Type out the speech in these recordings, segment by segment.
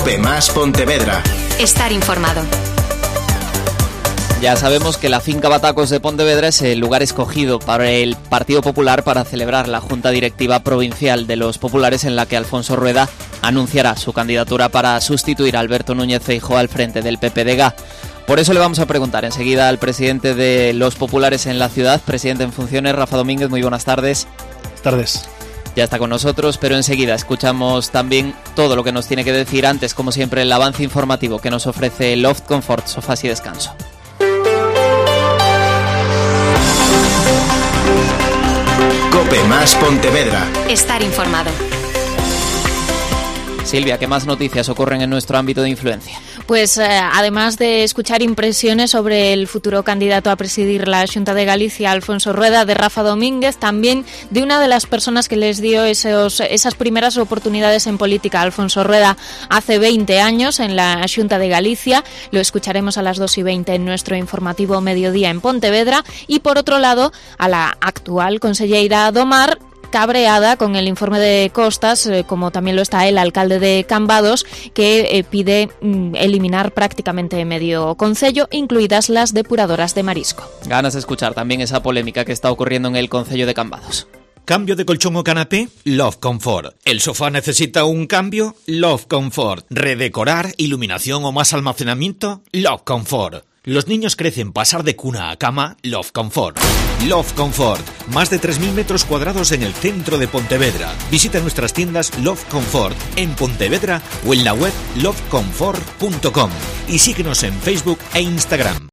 Cope Más Pontevedra. Estar informado. Ya sabemos que la finca Batacos de Pontevedra es el lugar escogido para el Partido Popular para celebrar la Junta Directiva Provincial de los Populares, en la que Alfonso Rueda anunciará su candidatura para sustituir a Alberto Núñez Feijóo al frente del PPDG. Por eso le vamos a preguntar enseguida al presidente de los Populares en la ciudad, presidente en funciones, Rafa Domínguez. Muy buenas tardes. Buenas tardes. Ya está con nosotros, pero enseguida escuchamos también todo lo que nos tiene que decir. Antes, como siempre, el avance informativo que nos ofrece Loft Comfort, sofás y descanso. Cope Más Pontevedra. Estar informado. Silvia, ¿qué más noticias ocurren en nuestro ámbito de influencia? Pues además de escuchar impresiones sobre el futuro candidato a presidir la Xunta de Galicia, Alfonso Rueda, de Rafa Domínguez, también de una de las personas que les dio esas primeras oportunidades en política, Alfonso Rueda, hace 20 años en la Xunta de Galicia. Lo escucharemos a las 2:20 en nuestro informativo Mediodía en Pontevedra. Y por otro lado, a la actual conselleira do Mar, cabreada con el informe de Costas, como también lo está el alcalde de Cambados, que pide eliminar prácticamente medio concello, incluidas las depuradoras de marisco. Ganas de escuchar también esa polémica que está ocurriendo en el concello de Cambados. ¿Cambio de colchón o canapé? Love Comfort. ¿El sofá necesita un cambio? Love Comfort. ¿Redecorar, iluminación o más almacenamiento? Love Comfort. Los niños crecen, pasar de cuna a cama, Love Comfort. Love Comfort, más de 3.000 metros cuadrados en el centro de Pontevedra. Visita nuestras tiendas Love Comfort en Pontevedra o en la web lovecomfort.com y síguenos en Facebook e Instagram.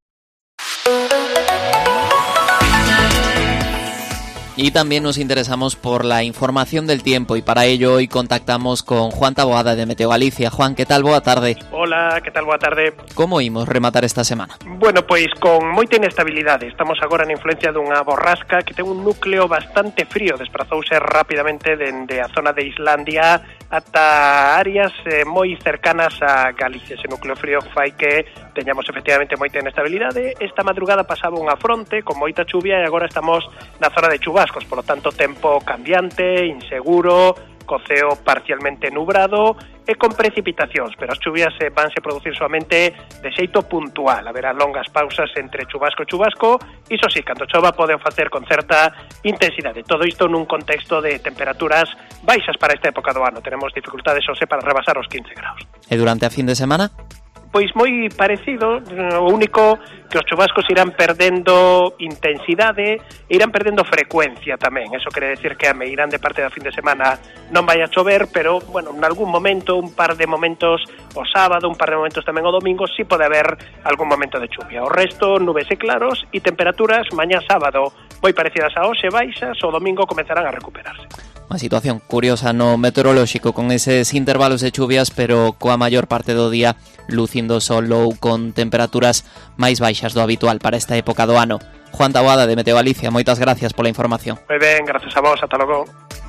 Y también nos interesamos por la información del tiempo, y para ello hoy contactamos con Juan Taboada de Meteo Galicia. Juan, ¿qué tal? Boa tarde. Hola, que tal? Boa tarde. Como imos rematar esta semana? Bueno, pois con moita inestabilidade. Estamos agora na influencia dunha borrasca que ten un núcleo bastante frío. Desprazouse rapidamente dende a zona de Islandia ata áreas moi cercanas a Galicia. Ese núcleo frío fai que teñamos efectivamente moita inestabilidade. Esta madrugada pasaba unha fronte con moita chuvia e agora estamos na zona de chubascos, por lo tanto tempo cambiante, inseguro, co ceo parcialmente nubrado e con precipitacións, pero as chuvias vanse producir solamente de xeito puntual. Haberá longas pausas entre chubasco e chubasco, iso sí, cando chova pode facer con certa intensidade. Todo isto nun contexto de temperaturas baixas para esta época do ano. Tenemos dificultades xose para rebasar os 15 graus. E durante a fin de semana? Pois moi parecido, o único que os chubascos irán perdendo intensidade e irán perdendo frecuencia tamén. Eso quere decir que a meirán de parte da fin de semana non vai a chover, pero, bueno, en algún momento, un par de momentos o sábado, un par de momentos tamén o domingo, sí pode haber algún momento de chuvia. O resto, nubes e claros e temperaturas mañá sábado moi parecidas a hoxe, baixas, o domingo comenzarán a recuperarse. Unha situación curiosa no meteorolóxico, con eses intervalos de chuvias, pero coa maior parte do día lucindo sol ou con temperaturas máis baixas do habitual para esta época do ano. Juan Taboada de Meteo Galicia, moitas gracias pola información. Moi ben, gracias a vos, ata logo.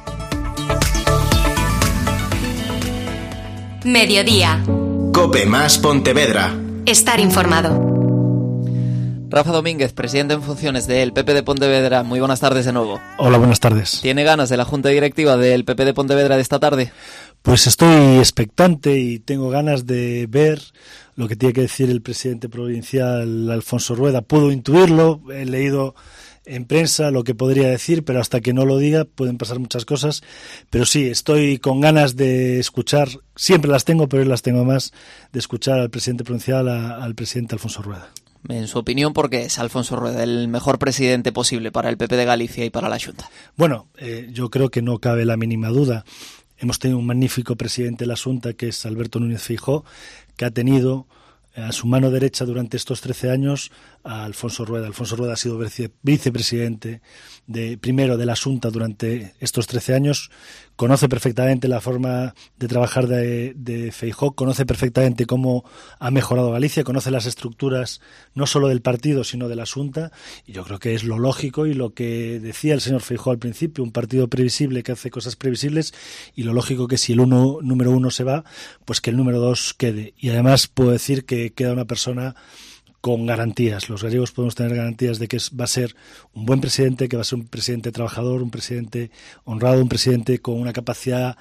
Mediodía. Cope Más Pontevedra. Estar informado. Rafa Domínguez, presidente en funciones del PP de Pontevedra, muy buenas tardes de nuevo. Hola, buenas tardes. ¿Tiene ganas de la Junta Directiva del PP de Pontevedra de esta tarde? Pues estoy expectante y tengo ganas de ver lo que tiene que decir el presidente provincial Alfonso Rueda. Puedo intuirlo, he leído en prensa lo que podría decir, pero hasta que no lo diga pueden pasar muchas cosas. Pero sí, estoy con ganas de escuchar, siempre las tengo, pero hoy las tengo más, de escuchar al presidente provincial, al presidente Alfonso Rueda. En su opinión, ¿por qué es Alfonso Rueda el mejor presidente posible para el PP de Galicia y para la Xunta? Bueno, yo creo que no cabe la mínima duda. Hemos tenido un magnífico presidente de la Xunta, que es Alberto Núñez Feijóo, que ha tenido a su mano derecha durante estos 13 años a Alfonso Rueda. Alfonso Rueda ha sido vicepresidente primero de la Xunta durante estos 13 años, conoce perfectamente la forma de trabajar de Feijóo, conoce perfectamente cómo ha mejorado Galicia, conoce las estructuras no solo del partido sino de la Xunta, y yo creo que es lo lógico y lo que decía el señor Feijóo al principio, un partido previsible que hace cosas previsibles, y lo lógico que si el número uno se va, pues que el número dos quede. Y además puedo decir que queda una persona con garantías. Los gallegos podemos tener garantías de que va a ser un buen presidente, que va a ser un presidente trabajador, un presidente honrado, un presidente con una capacidad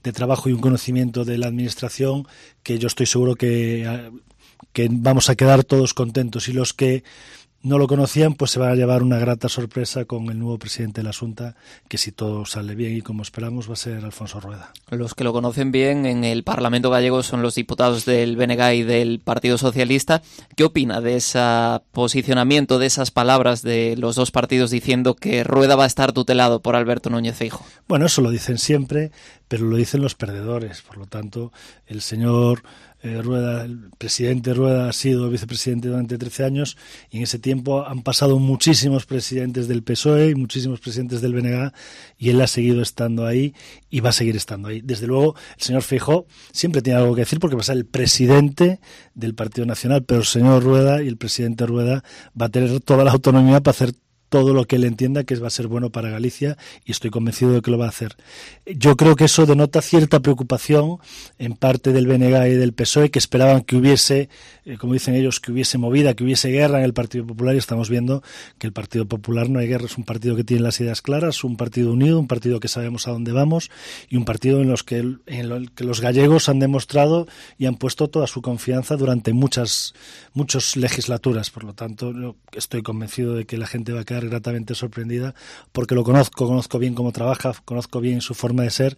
de trabajo y un conocimiento de la administración que yo estoy seguro que vamos a quedar todos contentos, y los que no lo conocían pues se van a llevar una grata sorpresa con el nuevo presidente de la Xunta, que si todo sale bien y como esperamos va a ser Alfonso Rueda. Los que lo conocen bien en el Parlamento gallego son los diputados del BNG y del Partido Socialista. ¿Qué opina de ese posicionamiento, de esas palabras de los dos partidos diciendo que Rueda va a estar tutelado por Alberto Núñez Feijóo? Bueno, eso lo dicen siempre, pero lo dicen los perdedores. Por lo tanto, el señor Rueda, el presidente Rueda, ha sido vicepresidente durante 13 años y en ese tiempo han pasado muchísimos presidentes del PSOE y muchísimos presidentes del BNG y él ha seguido estando ahí y va a seguir estando ahí. Desde luego, el señor Feijóo siempre tiene algo que decir porque va a ser el presidente del Partido Nacional, pero el señor Rueda y el presidente Rueda va a tener toda la autonomía para hacer todo lo que él entienda que va a ser bueno para Galicia, y estoy convencido de que lo va a hacer. Yo creo que eso denota cierta preocupación en parte del BNG y del PSOE, que esperaban que hubiese, como dicen ellos, que hubiese movida, que hubiese guerra en el Partido Popular, y estamos viendo que el Partido Popular no hay guerra. Es un partido que tiene las ideas claras, un partido unido, un partido que sabemos a dónde vamos y un partido en el que los gallegos han demostrado y han puesto toda su confianza durante muchas legislaturas. Por lo tanto, yo estoy convencido de que la gente va a quedar gratamente sorprendida porque lo conozco bien cómo trabaja, conozco bien su forma de ser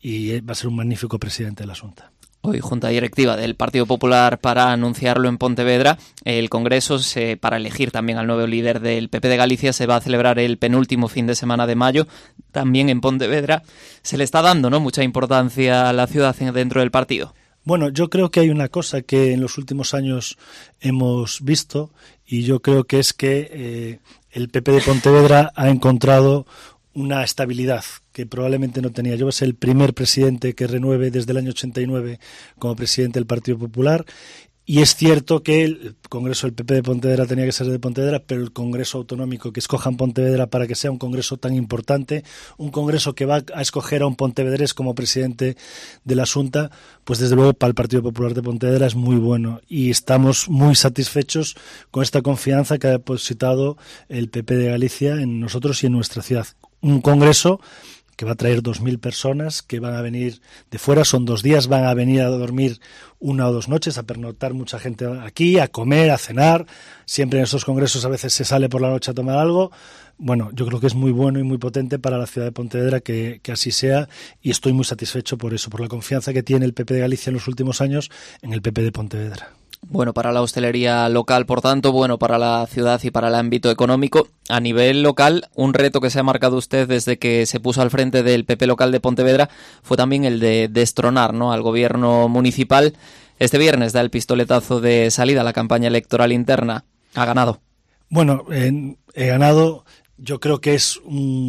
y va a ser un magnífico presidente de la Xunta. Hoy junta directiva del Partido Popular para anunciarlo en Pontevedra. El Congreso, para elegir también al nuevo líder del PP de Galicia, se va a celebrar el penúltimo fin de semana de mayo, también en Pontevedra. Se le está dando, ¿no?, mucha importancia a la ciudad dentro del partido. Bueno, yo creo que hay una cosa que en los últimos años hemos visto, y yo creo que es que el PP de Pontevedra ha encontrado una estabilidad que probablemente no tenía. Yo voy a ser el primer presidente que renueve desde el año 89 como presidente del Partido Popular. Y es cierto que el Congreso del PP de Pontevedra tenía que ser de Pontevedra, pero el Congreso Autonómico que escojan Pontevedra para que sea un congreso tan importante, un congreso que va a escoger a un pontevedrés como presidente de la Xunta, pues desde luego para el Partido Popular de Pontevedra es muy bueno. Y estamos muy satisfechos con esta confianza que ha depositado el PP de Galicia en nosotros y en nuestra ciudad. Un congreso que va a traer 2.000 personas que van a venir de fuera, son 2 días, van a venir a dormir 1 o 2 noches, a pernoctar mucha gente aquí, a comer, a cenar. Siempre en esos congresos a veces se sale por la noche a tomar algo. Bueno, yo creo que es muy bueno y muy potente para la ciudad de Pontevedra que así sea, y estoy muy satisfecho por eso, por la confianza que tiene el PP de Galicia en los últimos años en el PP de Pontevedra. Bueno para la hostelería local, por tanto, bueno para la ciudad y para el ámbito económico. A nivel local, un reto que se ha marcado usted desde que se puso al frente del PP local de Pontevedra fue también el de destronar, ¿no?, al gobierno municipal. Este viernes da el pistoletazo de salida a la campaña electoral interna. ¿Ha ganado? Bueno, he ganado. Yo creo que es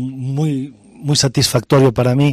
muy satisfactorio para mí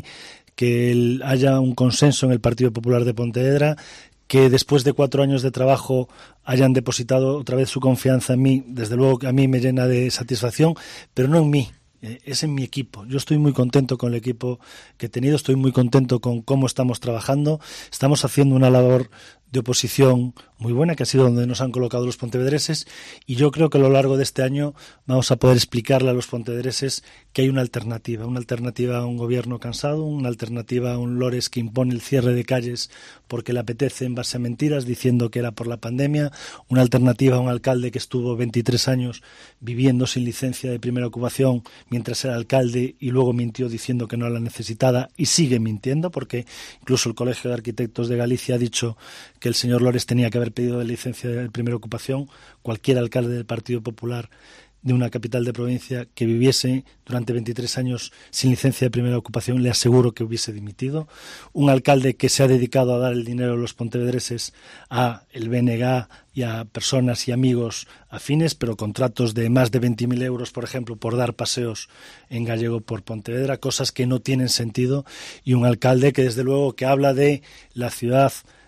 que haya un consenso en el Partido Popular de Pontevedra, que después de 4 años de trabajo hayan depositado otra vez su confianza en mí. Desde luego que a mí me llena de satisfacción, pero no en mí, es en mi equipo. Yo estoy muy contento con el equipo que he tenido, estoy muy contento con cómo estamos trabajando. Estamos haciendo una labor de oposición muy buena, que ha sido donde nos han colocado los pontevedreses, y yo creo que a lo largo de este año vamos a poder explicarle a los pontevedreses que hay una alternativa a un gobierno cansado, una alternativa a un Lores que impone el cierre de calles porque le apetece en base a mentiras, diciendo que era por la pandemia, una alternativa a un alcalde que estuvo 23 años viviendo sin licencia de primera ocupación mientras era alcalde y luego mintió diciendo que no la necesitaba y sigue mintiendo, porque incluso el Colegio de Arquitectos de Galicia ha dicho que el señor Lores tenía que haber pedido de licencia de primera ocupación. Cualquier alcalde del Partido Popular de una capital de provincia que viviese durante 23 años sin licencia de primera ocupación, le aseguro que hubiese dimitido. Un alcalde que se ha dedicado a dar el dinero a los pontevedreses, a el BNG y a personas y amigos afines, pero contratos de más de 20.000 euros, por ejemplo, por dar paseos en gallego por Pontevedra, cosas que no tienen sentido. Y un alcalde que desde luego que habla de la ciudad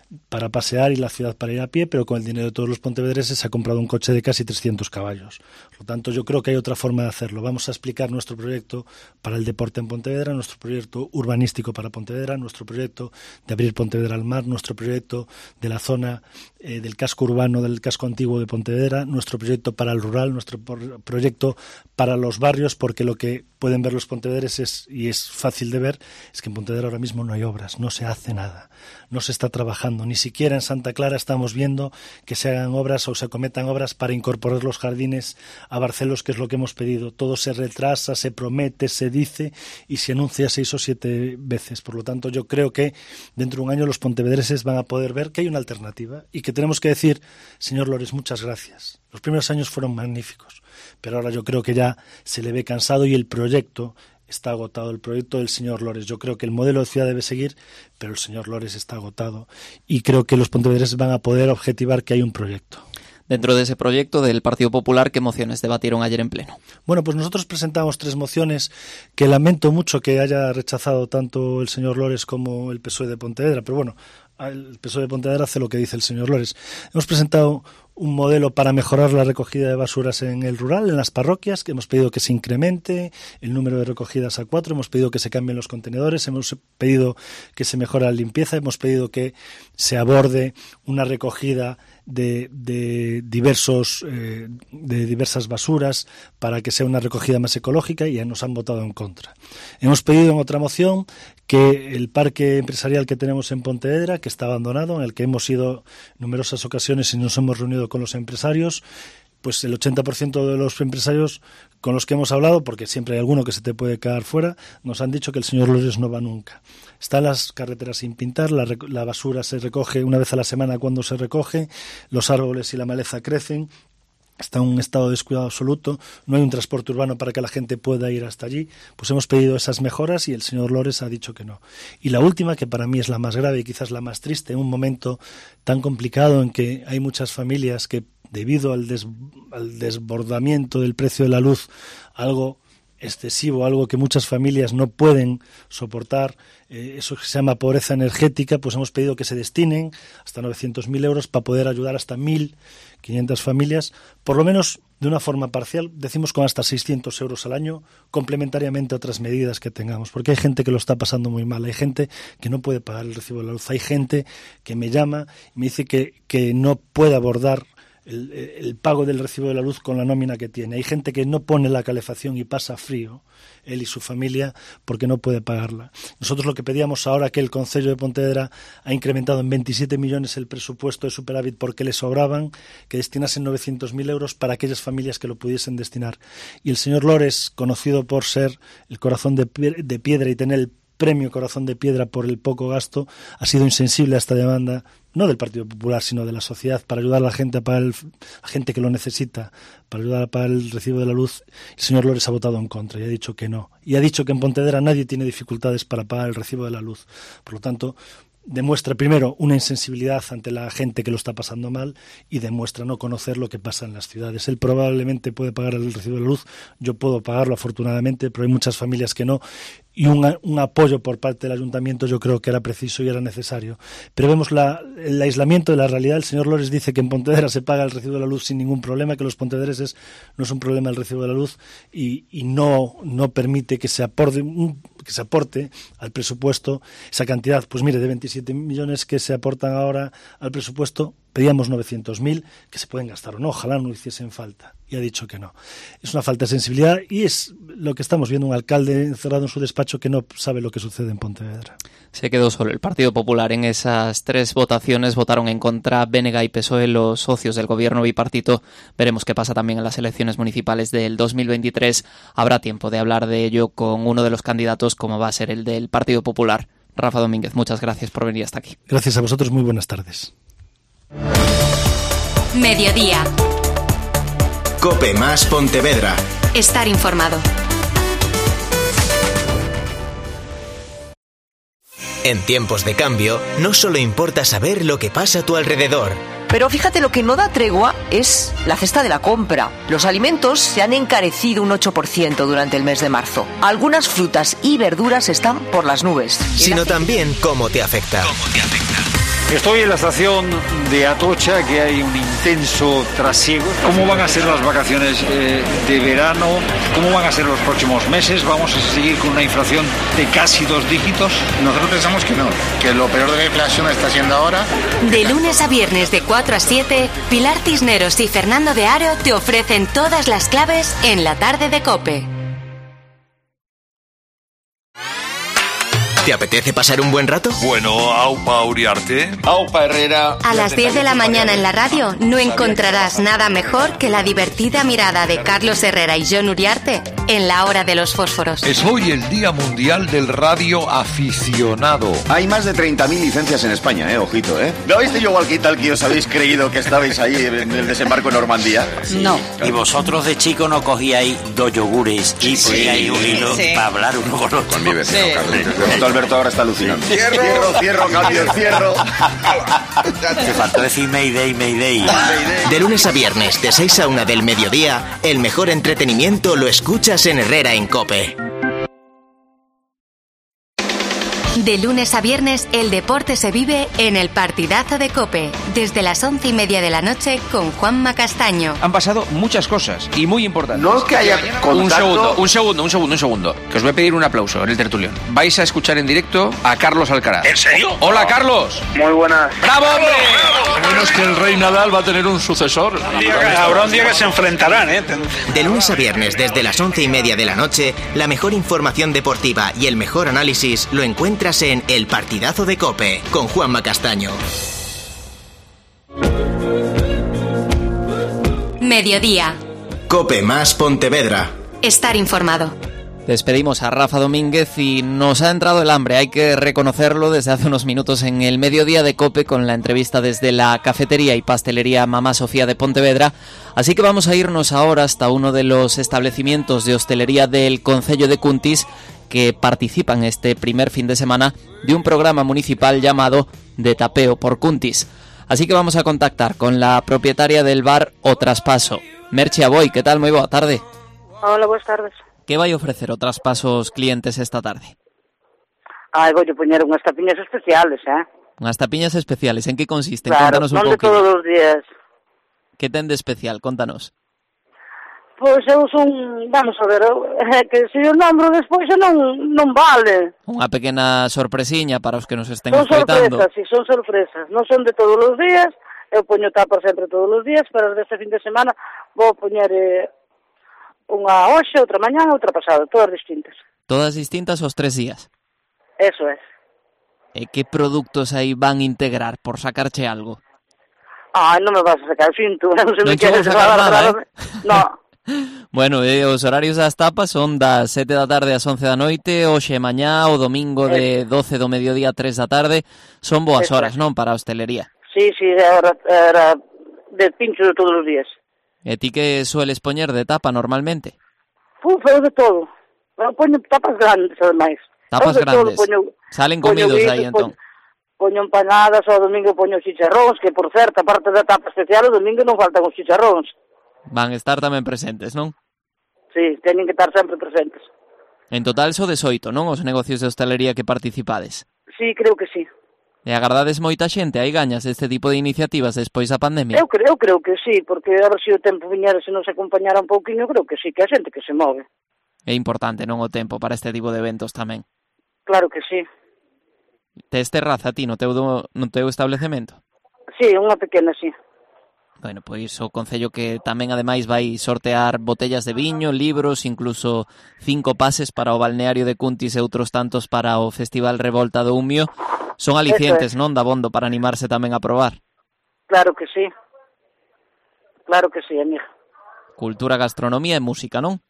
para pasear y la ciudad para ir a pie, pero con el dinero de todos los pontevedreses se ha comprado un coche de casi 300 caballos. Por lo tanto, yo creo que hay otra forma de hacerlo. Vamos a explicar nuestro proyecto para el deporte en Pontevedra, nuestro proyecto urbanístico para Pontevedra, nuestro proyecto de abrir Pontevedra al mar, nuestro proyecto de la zona del casco urbano, del casco antiguo de Pontevedra, nuestro proyecto para el rural, nuestro proyecto para los barrios, porque lo que pueden ver los pontevedreses, y es fácil de ver, es que en Pontevedra ahora mismo no hay obras, no se hace nada, no se está trabajando, ni siquiera en Santa Clara estamos viendo que se hagan obras o se cometan obras para incorporar los jardines a Barcelos, que es lo que hemos pedido. Todo se retrasa, se promete, se dice y se anuncia 6 o 7 veces. Por lo tanto, yo creo que dentro de un año los pontevedreses van a poder ver que hay una alternativa y que tenemos que decir, señor Lores, muchas gracias. Los primeros años fueron magníficos, pero ahora yo creo que ya se le ve cansado y el proyecto está agotado, el proyecto del señor Lores. Yo creo que el modelo de ciudad debe seguir, pero el señor Lores está agotado y creo que los pontevedreses van a poder objetivar que hay un proyecto. Dentro de ese proyecto del Partido Popular, ¿qué mociones debatieron ayer en pleno? Bueno, pues nosotros presentamos 3 mociones que lamento mucho que haya rechazado tanto el señor Lores como el PSOE de Pontevedra, pero bueno, el PSOE de Pontevedra hace lo que dice el señor Lores. Hemos presentado un modelo para mejorar la recogida de basuras en el rural, en las parroquias, que hemos pedido que se incremente el número de recogidas a 4, hemos pedido que se cambien los contenedores, hemos pedido que se mejore la limpieza, hemos pedido que se aborde una recogida de diversas basuras para que sea una recogida más ecológica, y ya nos han votado en contra. Hemos pedido en otra moción que el parque empresarial que tenemos en Pontevedra, que está abandonado, en el que hemos ido en numerosas ocasiones y nos hemos reunido con los empresarios, pues el 80% de los empresarios con los que hemos hablado, porque siempre hay alguno que se te puede quedar fuera, nos han dicho que el señor Lores no va nunca. Están las carreteras sin pintar, la basura se recoge una vez a la semana cuando se recoge, los árboles y la maleza crecen, está en un estado de descuidado absoluto, no hay un transporte urbano para que la gente pueda ir hasta allí. Pues hemos pedido esas mejoras y el señor Lores ha dicho que no. Y la última, que para mí es la más grave y quizás la más triste, en un momento tan complicado en que hay muchas familias que, debido al desbordamiento del precio de la luz, algo excesivo, algo que muchas familias no pueden soportar, eso que se llama pobreza energética, pues hemos pedido que se destinen hasta 900.000 euros para poder ayudar hasta 1.500 familias, por lo menos de una forma parcial, decimos con hasta 600 euros al año, complementariamente a otras medidas que tengamos, porque hay gente que lo está pasando muy mal, hay gente que no puede pagar el recibo de la luz, hay gente que me llama y me dice que no puede abordar el pago del recibo de la luz con la nómina que tiene. Hay gente que no pone la calefacción y pasa frío, él y su familia, porque no puede pagarla. Nosotros lo que pedíamos ahora, que el Concello de Pontevedra ha incrementado en 27 millones el presupuesto de superávit porque le sobraban, que destinasen 900.000 euros para aquellas familias que lo pudiesen destinar. Y el señor Lores, conocido por ser el corazón de piedra y tener el premio Corazón de Piedra por el poco gasto, ha sido insensible a esta demanda, no del Partido Popular, sino de la sociedad, para ayudar a la gente a pagar la gente que lo necesita, para ayudar a pagar el recibo de la luz. El señor Lores ha votado en contra y ha dicho que no. Y ha dicho que en Pontevedra nadie tiene dificultades para pagar el recibo de la luz. Por lo tanto, demuestra primero una insensibilidad ante la gente que lo está pasando mal y demuestra no conocer lo que pasa en las ciudades. Él probablemente puede pagar el recibo de la luz, yo puedo pagarlo afortunadamente, pero hay muchas familias que no, y un apoyo por parte del ayuntamiento yo creo que era preciso y era necesario. Pero vemos el aislamiento de la realidad. El señor Lores dice que en Pontevedra se paga el recibo de la luz sin ningún problema, que los pontevedreses no es un problema el recibo de la luz, y no permite que se aporte al presupuesto esa cantidad. Pues mire, de 27 millones que se aportan ahora al presupuesto, pedíamos 900.000, que se pueden gastar o no, ojalá no hiciesen falta, y ha dicho que no. Es una falta de sensibilidad y es lo que estamos viendo, un alcalde encerrado en su despacho que no sabe lo que sucede en Pontevedra. Se quedó solo el Partido Popular en esas 3 votaciones, votaron en contra BNG y PSOE, los socios del gobierno bipartito. Veremos qué pasa también en las elecciones municipales del 2023. Habrá tiempo de hablar de ello con uno de los candidatos, como va a ser el del Partido Popular. Rafa Domínguez, muchas gracias por venir hasta aquí. Gracias a vosotros, muy buenas tardes. Mediodía. COPE más Pontevedra. Estar informado. En tiempos de cambio, no solo importa saber lo que pasa a tu alrededor. Pero fíjate, lo que no da tregua es la cesta de la compra. Los alimentos se han encarecido un 8% durante el mes de marzo. Algunas frutas y verduras están por las nubes. Sino también cómo te afecta. Estoy en la estación de Atocha, que hay un intenso trasiego. ¿Cómo van a ser las vacaciones de verano? ¿Cómo van a ser los próximos meses? ¿Vamos a seguir con una inflación de casi 2 dígitos? Nosotros pensamos que no, que lo peor de la inflación está siendo ahora. De lunes a viernes de 4 a 7, Pilar Cisneros y Fernando de Aro te ofrecen todas las claves en la tarde de COPE. ¿Te apetece pasar un buen rato? Bueno, aupa Uriarte, aupa Herrera. A las 10 de la mañana en la radio no encontrarás nada mejor que la divertida mirada de Carlos Herrera y Jon Uriarte en La Hora de los Fósforos. Es hoy el Día Mundial del Radio Aficionado. Hay más de 30.000 licencias en España, ojito, ¿No habéis yo walkie-talkie os habéis creído que estabais ahí en el desembarco en Normandía? Sí. No. ¿Y vosotros de chico no cogíais 2 yogures y poníais un hilo para hablar uno con otro? Con mi vecino, Carlos. Alberto ahora está alucinando. Cierro, cambio, cierro. Te faltó decir Mayday. De lunes a viernes, de 6 a 1 del mediodía, el mejor entretenimiento lo escuchas en Herrera en COPE. De lunes a viernes, el deporte se vive en el Partidazo de COPE, desde las 11:30 de la noche con Juanma Castaño. Han pasado muchas cosas y muy importantes. No es que haya contacto... Un segundo. Que os voy a pedir un aplauso en el tertulión. Vais a escuchar en directo a Carlos Alcaraz. ¿En serio? ¡Hola, Carlos! Muy buenas. ¡Bravo, hombre! Lo bueno es que el rey Nadal va a tener un sucesor. Habrá un día que se enfrentarán, De lunes a viernes, desde las 11:30 de la noche, la mejor información deportiva y el mejor análisis lo encuentras en El Partidazo de COPE, con Juanma Castaño. Mediodía. COPE más Pontevedra. Estar informado. Despedimos a Rafa Domínguez y nos ha entrado el hambre, hay que reconocerlo, desde hace unos minutos en el Mediodía de COPE con la entrevista desde la cafetería y pastelería Mamá Sofía de Pontevedra. Así que vamos a irnos ahora hasta uno de los establecimientos de hostelería del concello de Cuntis que participan este primer fin de semana de un programa municipal llamado De Tapeo por Cuntis. Así que vamos a contactar con la propietaria del bar O Traspaso, Merche Aboy. ¿Qué tal? Muy boa tarde. Hola, buenas tardes. Que vai ofrecer O Traspaso aos clientes esta tarde? Vou poñer unhas tapiñas especiales, Unhas tapiñas especiales, en que consisten? Claro, Contanos un pouquinho. Non de todos os días. Que ten de especial? Contanos. Pois eu son, vamos a ver, que se o nombro despois non vale. Unha pequena sorpresiña para os que nos estén Son escoitando. sorpresas, sí, son sorpresas. Non son de todos os días, eu poño tapas sempre todos os días, pero deste fin de semana vou poñer unha hoxe, outra mañán, outra pasada, todas distintas. Todas distintas os 3 días. Eso es. E que produtos aí van integrar, por sacarche algo? Non me vas a sacar finto, non se Non me che vou queres sacar nada, No. Bueno, os horarios das tapas son das 7 da tarde ás 11 da noite, hoxe e mañá, o domingo de 12 do mediodía a 3 da tarde. Son boas horas, non, para a hostelería? Sí, era de pincho de todos os días. E ti que sueles poñer de tapa normalmente? Eu de todo. Eu poño tapas grandes, ademais. Tapas grandes. Salen comidos aí, entón. Poño empanadas, o domingo poño chicharróns, que por certo, aparte da tapa especial, o domingo non faltan os chicharróns. Van estar tamén presentes, non? Sí, teñen que estar sempre presentes. En total so 18, non? Os negocios de hostelería que participades. Sí, creo que sí. E agardades moita xente, hai gañas deste tipo de iniciativas despois da pandemia? Eu creo que sí, porque a ver se o tempo viñera, se non se acompañara un pouquinho, creo que sí, que a xente que se move. É importante, non, o tempo para este tipo de eventos tamén. Claro que sí. Tes terraza ti no teu establecemento? Sí, unha pequena, sí. Bueno, pois o concello que tamén ademais vai sortear botellas de viño, libros, incluso 5 pases para o balneario de Cuntis e outros tantos para o Festival Revolta do Umio. Son alicientes, non, dabondo para animarse tamén a probar. Claro que sí. Claro que sí, amiga. Cultura, gastronomía e música, non?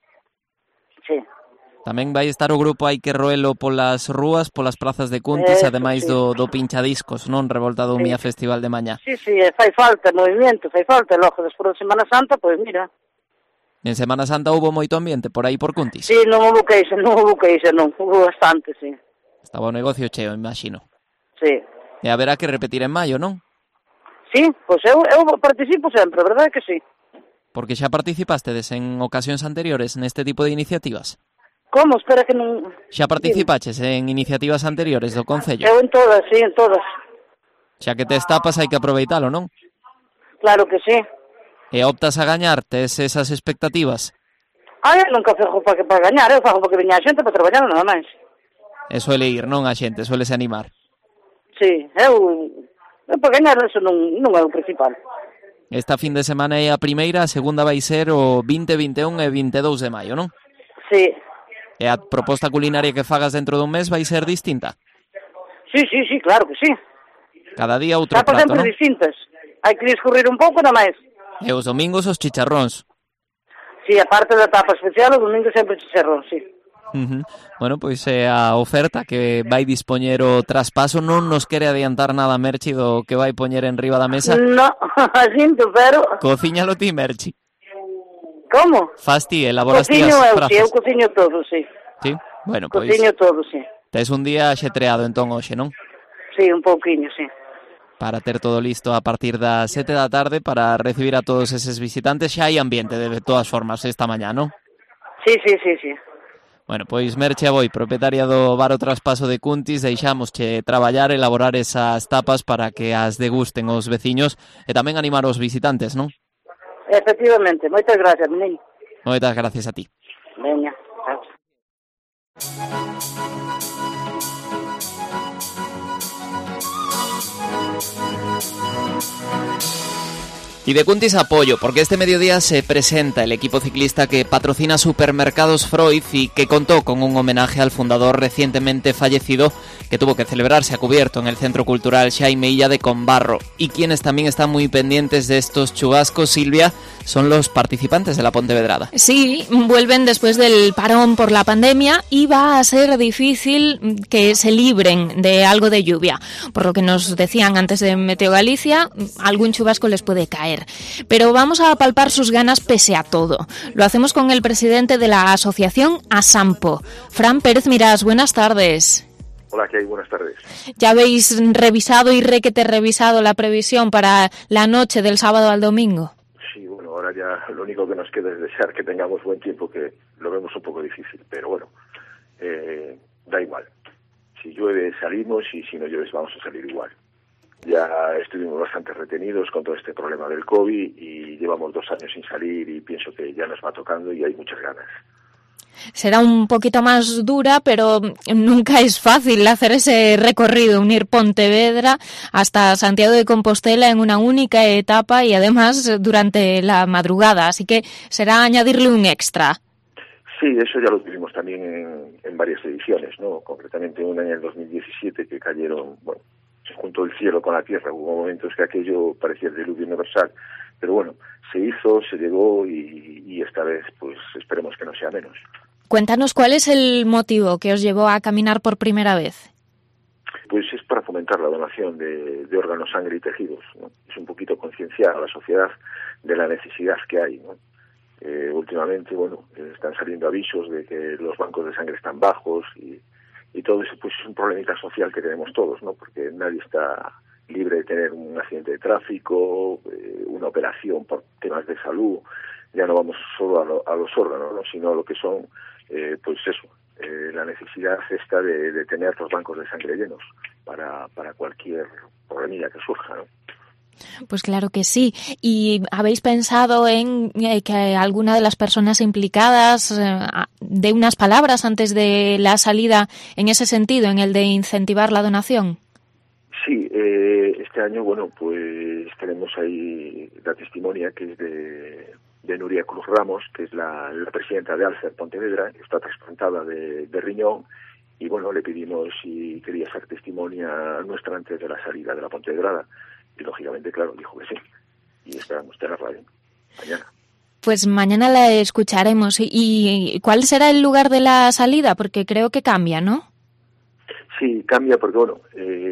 Sí. Tamén vai estar o grupo Hai que Roelo polas rúas, polas prazas de Cuntis, ademais sí. do pinchadiscos, non? Revolta do Umia Sí. Festival de mañá. Sí, fai falta movimento, fai falta, logo despois de Semana Santa, pois mira. En Semana Santa hubo moito ambiente por aí por Cuntis? Sí, non hubo queixa, hubo bastante, sí. Estaba o negocio cheo, imagino. Sí. E haberá que repetir en maio, non? Sí, pois eu participo sempre, verdade que sí. Porque xa participastedes en ocasións anteriores neste tipo de iniciativas? Como? Espera que non... Xa participaches en iniciativas anteriores do concello? Eu en todas, sí, en todas. Xa que tes tapas hai que aproveitalo, non? Claro que sí. E optas a gañar, tes esas expectativas? Eu nunca fago para gañar, eu fago porque viña a xente para traballar nada máis. E suele ir, non, a xente, suele se animar. Sí, eu para gañar eso non é o principal. Esta fin de semana é a primeira, a segunda vai ser o 20, 21 e 22 de maio, non? Sí. E a proposta culinaria que fagas dentro dun mes vai ser distinta? Sí, claro que sí. Cada día outro tapas prato, sempre non? distintas. Hai que discurrir un pouco, nada máis. E os domingos os chicharróns. Sí, aparte da tapa especial, o domingo sempre chicharrón, sí. Bueno, pois a oferta que vai dispoñer o traspaso non nos quere adiantar nada, Merchi, do que vai poñer en riba da mesa. No, sinto, pero... Cocíñalo ti, Merchi. Como? Fas ti, elaboras ti as frazas. Eu cociño todo, sí. Sí? Bueno, pois... Cociño todo, sí. Tes un día xetreado entón hoxe, non? Sí, un pouquiño, sí. Para ter todo listo a partir das 7 da tarde para recibir a todos eses visitantes. Xa hai ambiente de todas formas esta mañá, non? Sí. Bueno, pois Merche Aboi, propietaria do bar O Traspaso de Cuntis, deixámosche traballar, elaborar esas tapas para que as degusten os veciños e tamén animar os visitantes, non? Efectivamente, moitas gracias, menino. Moitas gracias a ti. Veña, chao. Y de Cuntis apoyo, porque este mediodía se presenta el equipo ciclista que patrocina Supermercados Freud y que contó con un homenaje al fundador recientemente fallecido que tuvo que celebrarse a cubierto en el Centro Cultural Xaime Illa de Conbarro. Y quienes también están muy pendientes de estos chubascos, Silvia, son los participantes de la Pontevedrada. Sí, vuelven después del parón por la pandemia y va a ser difícil que se libren de algo de lluvia. Por lo que nos decían antes de Meteo Galicia, algún chubasco les puede caer. Pero vamos a palpar sus ganas pese a todo. Lo hacemos con el presidente de la asociación ASAMPO, Fran Pérez Mirás. Buenas tardes. Hola, ¿qué hay? Buenas tardes. ¿Ya habéis revisado y revisado la previsión para la noche del sábado al domingo? Sí, bueno, ahora ya lo único que nos queda es desear que tengamos buen tiempo, que lo vemos un poco difícil, pero bueno, da igual. Si llueve salimos y si no llueve vamos a salir igual. Ya estuvimos bastante retenidos con todo este problema del COVID y llevamos 2 años sin salir y pienso que ya nos va tocando y hay muchas ganas. Será un poquito más dura, pero nunca es fácil hacer ese recorrido, unir Pontevedra hasta Santiago de Compostela en una única etapa y además durante la madrugada, así que será añadirle un extra. Sí, eso ya lo tuvimos también en varias ediciones, ¿no? Concretamente una en el 2017 que cayeron, bueno, se juntó el cielo con la tierra, hubo momentos que aquello parecía el diluvio universal, pero bueno, se hizo, se llegó y esta vez pues esperemos que no sea menos. Cuéntanos cuál es el motivo que os llevó a caminar por primera vez. Pues es para fomentar la donación de órganos, sangre y tejidos, ¿no? Es un poquito concienciar a la sociedad de la necesidad que hay, ¿no? Últimamente, bueno, están saliendo avisos de que los bancos de sangre están bajos y todo eso pues es un problemita social que tenemos todos, ¿no? Porque nadie está libre de tener un accidente de tráfico, una operación por temas de salud. Ya no vamos solo a los órganos, ¿no? Sino a lo que son, pues eso, la necesidad esta de tener los bancos de sangre llenos para cualquier problemilla que surja, ¿no? Pues claro que sí. ¿Y habéis pensado en que alguna de las personas implicadas dé unas palabras antes de la salida en ese sentido, en el de incentivar la donación? Sí, este año, bueno, pues tenemos ahí la testimonia que es de Nuria Cruz Ramos, que es la presidenta de Alcer Pontevedra, que está trasplantada de riñón, y bueno, le pedimos si quería ser testimonia nuestra antes de la salida de la Pontevedrada. Y lógicamente, claro, dijo que sí. Y esperamos tenerla mañana. Pues mañana la escucharemos. ¿Y cuál será el lugar de la salida? Porque creo que cambia, ¿no? Sí, cambia porque, bueno,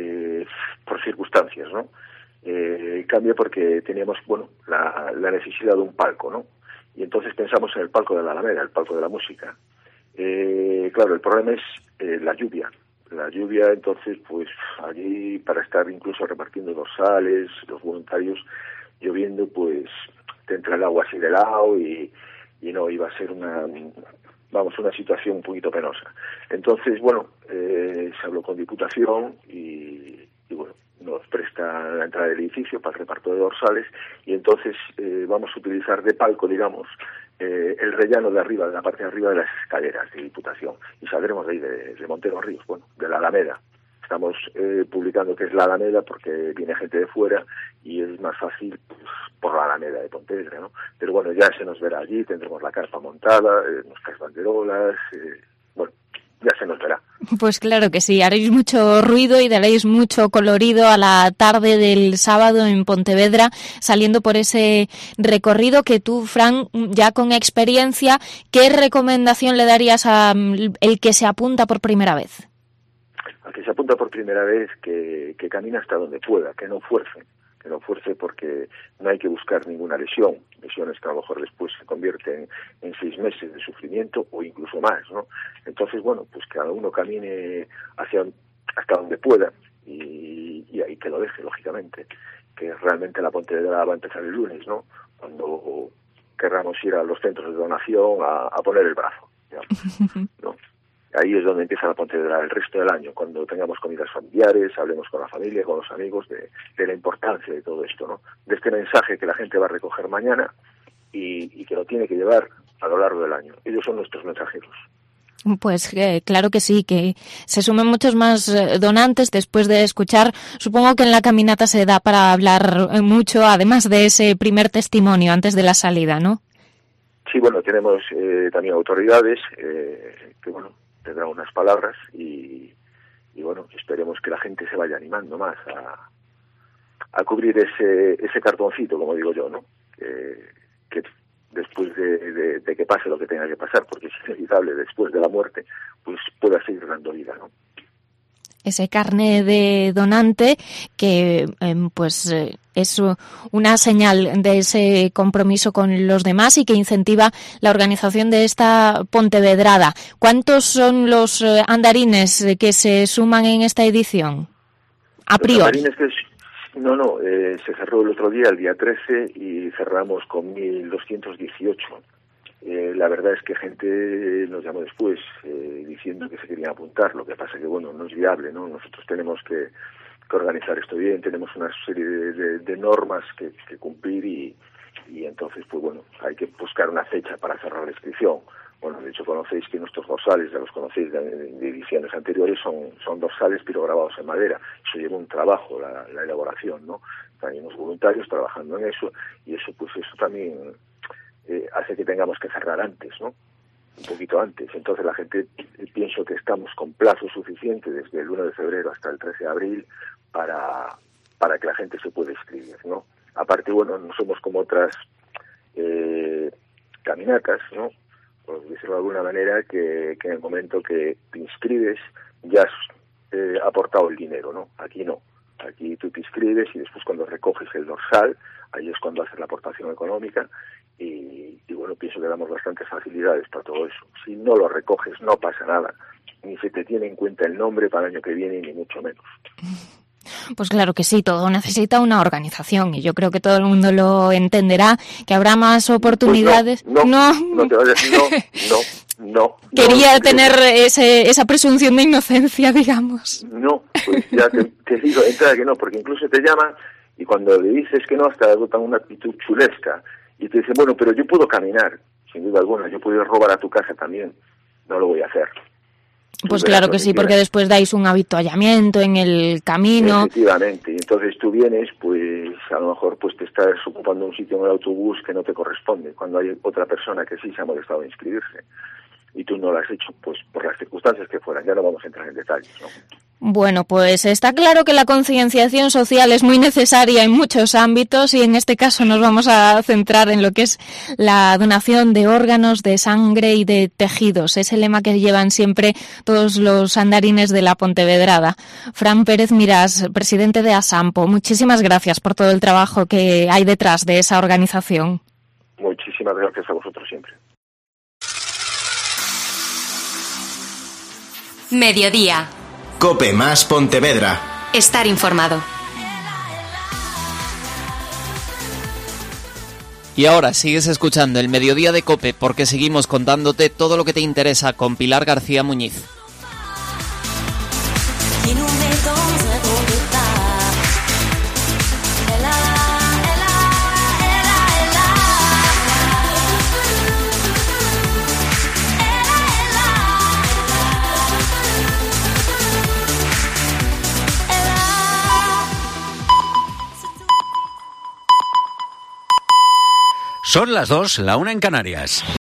por circunstancias, ¿no? Cambia porque teníamos, bueno, la necesidad de un palco, ¿no? Y entonces pensamos en el palco de la Alameda, el palco de la música. Claro, el problema es la lluvia. La lluvia, entonces, pues allí para estar incluso repartiendo dorsales, los voluntarios lloviendo, pues te entra el agua así de lado y no, iba a ser una situación un poquito penosa. Entonces, bueno, se habló con Diputación y bueno, nos presta la entrada del edificio para el reparto de dorsales, y entonces vamos a utilizar de palco, digamos, el rellano de arriba, de la parte de arriba de las escaleras de Diputación, y saldremos de ahí, de Montero Ríos, bueno, de la Alameda. Estamos publicando que es la Alameda porque viene gente de fuera y es más fácil pues, por la Alameda de Pontevedra, ¿no? Pero bueno, ya se nos verá allí, tendremos la carpa montada, nuestras banderolas, bueno, ya se nos verá. Pues claro que sí, haréis mucho ruido y daréis mucho colorido a la tarde del sábado en Pontevedra, saliendo por ese recorrido que tú, Fran, ya con experiencia, ¿qué recomendación le darías a el que se apunta por primera vez? Al que se apunta por primera vez, que camine hasta donde pueda, que no fuerce porque no hay que buscar ninguna lesiones que a lo mejor después se convierten en 6 meses de sufrimiento o incluso más, ¿no? Entonces, bueno, pues cada uno camine hasta donde pueda y ahí que lo deje, lógicamente, que realmente la Pontevedra va a empezar el lunes, ¿no? Cuando querramos ir a los centros de donación a poner el brazo, digamos, ¿no? Ahí es donde empieza la Pontevedra el resto del año, cuando tengamos comidas familiares, hablemos con la familia, con los amigos de la importancia de todo esto, ¿no? De este mensaje que la gente va a recoger mañana y que lo tiene que llevar a lo largo del año. Ellos son nuestros mensajeros. Pues claro que sí, que se sumen muchos más donantes después de escuchar. Supongo que en la caminata se da para hablar mucho, además de ese primer testimonio antes de la salida, ¿no? Sí, bueno, tenemos también autoridades que, bueno, tendrán unas palabras y bueno, esperemos que la gente se vaya animando más a cubrir ese cartoncito, como digo yo, ¿no? Que después de que pase lo que tenga que pasar, porque es inevitable después de la muerte, pues pueda seguir dando vida, ¿no? Ese carné de donante que es una señal de ese compromiso con los demás y que incentiva la organización de esta Pontevedrada. ¿Cuántos son los andarines que se suman en esta edición? A priori. Se cerró el otro día, el día 13, y cerramos con 1.218. La verdad es que gente nos llamó después diciendo que se querían apuntar, lo que pasa que, bueno, no es viable, ¿no? Nosotros tenemos que organizar esto bien, tenemos una serie de normas que cumplir y entonces, pues bueno, hay que buscar una fecha para cerrar la inscripción. Bueno, de hecho conocéis que nuestros dorsales, ya los conocéis de ediciones anteriores, son dorsales pirograbados en madera. Eso lleva un trabajo, la elaboración, ¿no? Hay unos voluntarios trabajando en eso y eso también hace que tengamos que cerrar antes, ¿no? Un poquito antes. Entonces la gente, pienso que estamos con plazo suficiente desde el 1 de febrero hasta el 13 de abril para que la gente se pueda inscribir, ¿no? Aparte, bueno, no somos como otras caminatas, ¿no? Por decirlo de alguna manera, que en el momento que te inscribes ya has aportado el dinero, ¿no? Aquí no. Aquí tú te inscribes y después cuando recoges el dorsal, ahí es cuando haces la aportación económica y bueno, pienso que damos bastantes facilidades para todo eso. Si no lo recoges no pasa nada, ni se te tiene en cuenta el nombre para el año que viene, ni mucho menos. Pues claro que sí, todo necesita una organización y yo creo que todo el mundo lo entenderá, que habrá más oportunidades. Pues no te vayas, no. Quería tener esa presunción de inocencia, digamos. No, pues ya te digo de entrada que no, porque incluso te llaman y cuando le dices que no, hasta adoptan una actitud chulesca y te dicen, bueno, pero yo puedo caminar, sin duda alguna, yo puedo robar a tu casa también, no lo voy a hacer. Pues claro que sí, porque después dais un avituallamiento en el camino. Efectivamente, y entonces tú vienes, pues a lo mejor pues te estás ocupando un sitio en el autobús que no te corresponde, cuando hay otra persona que sí se ha molestado en inscribirse y tú no lo has hecho, pues por las circunstancias que fueran, ya no vamos a entrar en detalles, ¿no? Bueno, pues está claro que la concienciación social es muy necesaria en muchos ámbitos y en este caso nos vamos a centrar en lo que es la donación de órganos, de sangre y de tejidos. Es el lema que llevan siempre todos los andarines de la Pontevedrada. Fran Pérez Mirás, presidente de ASAMPO, muchísimas gracias por todo el trabajo que hay detrás de esa organización. Muchísimas gracias a vosotros siempre. Mediodía. COPE más Pontevedra. Estar informado. Y ahora sigues escuchando el Mediodía de COPE porque seguimos contándote todo lo que te interesa con Pilar García Muñiz. Son las 2, la 1 en Canarias.